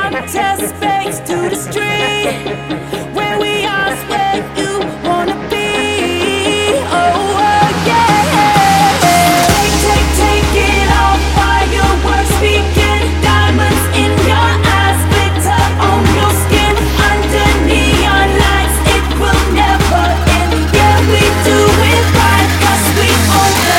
outer space to the street. Where we are is where you wanna be. Oh yeah. Take it all. Fireworks begin. Diamonds in your eyes, glitter on your skin. Under neon lights, it will never end. Yeah, we do it right, 'cause we own the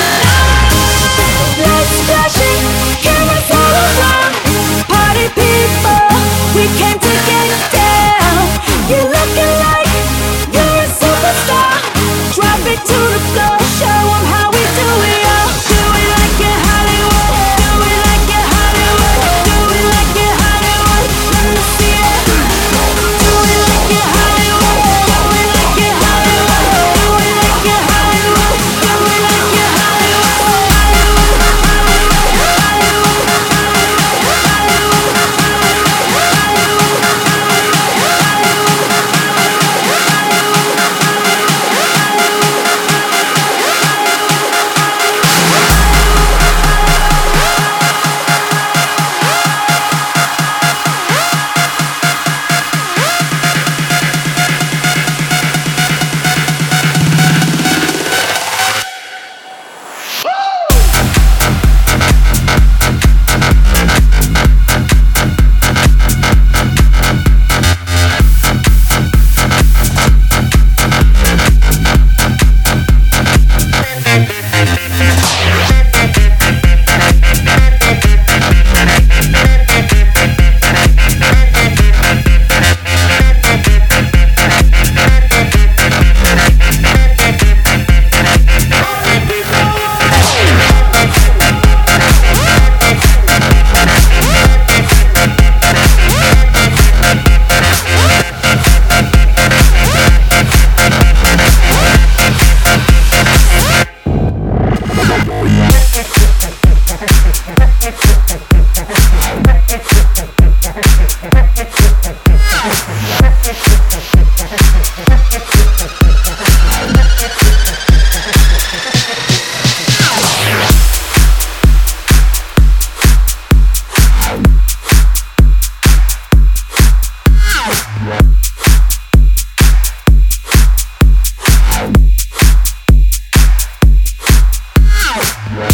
night. Lights flashing, cameras all around. Party people, we came to get down. You're looking like you're a superstar. Drop it to the floor, show 'em how we do it, y'all. Do it like it Hollywood. Do it like it Hollywood. Do it like it Hollywood. Let me see it. Do it like it Hollywood. Do it like it Hollywood. Do it like it Hollywood. Do it like it Hollywood. Yeah.